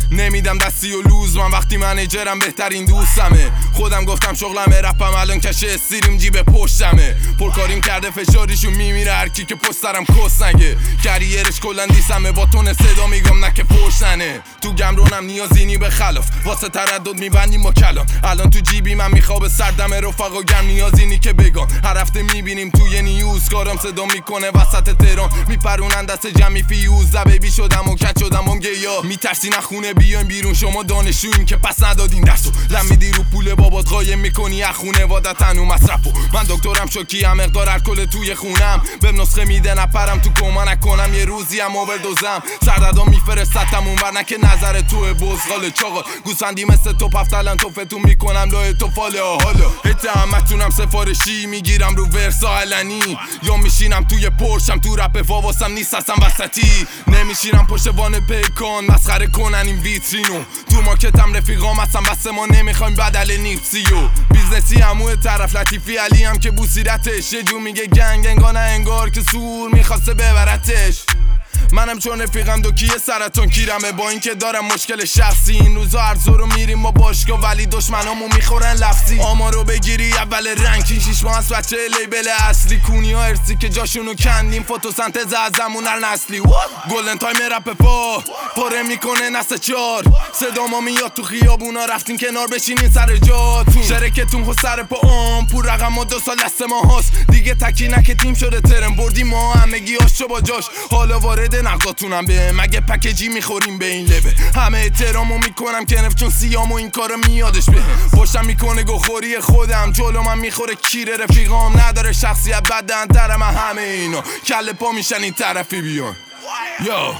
نمیدم دستی و لوز، من وقتی منیجرم بهترین دوستمه. خودم گفتم شغلمه، رپم الان کشه استریم جیب پشتمه. پرکاریم کرده فشاریشون میمیره هرکی که پسترم کس نگه. کریرش کلن دیسمه، با تون صدا میگم نکه پشتنه. تو گمرونم نیازینی به خلاف، واسه تردد میبندیم با کلام. الان تو جیبی من میخواب سردم رفقا گرم، نیازینی که بگم. هر هفته میبینیم توی نیوز کارم صدا میکنه وسط تهران. میپرونن دست جمعی فیوز، بیبی شدم و کت شدم و گیا. میترسی نخونه بیایم بیرون، شما دانشجوییم که پس ندادین درسو. لم میدی رو پول بابات قایم میکنی از خونواده تنو مصرفو. من دکترم شوکی هم مقدار الکل توی خونم، بهم نسخه میده نپرم تو کما نکنم. یه روزی هم اووردوزم سردادا میفرستتم اونور، نه که نظر توه بزغال چاقال. گوسفندی مثل تو پفتلن توفتون میکنم لای تو فاله. حالا هت همتونم سفارشی میگیرم رو ورسا علنی، یا میشینم توی پرشم تو رپ فاواسم نیست اصلا وسطی. نمیشینم پشت وان پیکان مسخره کنن این ویترینو. تو مارکتم رفیقام هستم بس ما نمیخوایم بدل نیپسیو. بیزنسی هموه طرف لطیفی علی هم که بوسیرتش. یه جو میگه گنگ انگار نه انگار که سور میخواسته ببرتش. منم چون رفیقم دوکیه سرطان کیرمه، با اینکه دارم مشکل شخصی. این روزا هر رو میریم با باشگاه ولی دشمنامو میخورن لفظی. آمارو بگیری اول رنکین 6 ماه از بچه لیبل اصلی. کونی ها ارسی که جاشونو کندیم، فتوسنتز از زمون نسلی. گلدن تایم رپ پا پاره میکنه نسل 4. صدا ما میاد تو خیابونا، رفتین کنار بشینین سر جاتون. شرکتون خود سر پا پور رقم و 2 سال دست ما هاست دیگه. تکی نکه تیم شده ترم بردیم ما همگی هاشو با جاش. حالا وارد نقداتونم به مگه پکیجی میخوریم به این لبه. همه احترامو میکنم کنف چون سیامو این کارو میادش به. پشتم میکنه گوخوری خودم، جلو من میخوره کیره. رفیقام نداره شخصیت بدن تر من همه اینا. کله پا میشن این طرفی بیان. یو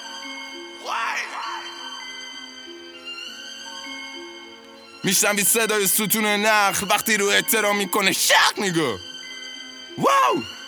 میشنوی صدای ستون نخل وقتی رو احترام میکنه شق میگه واو.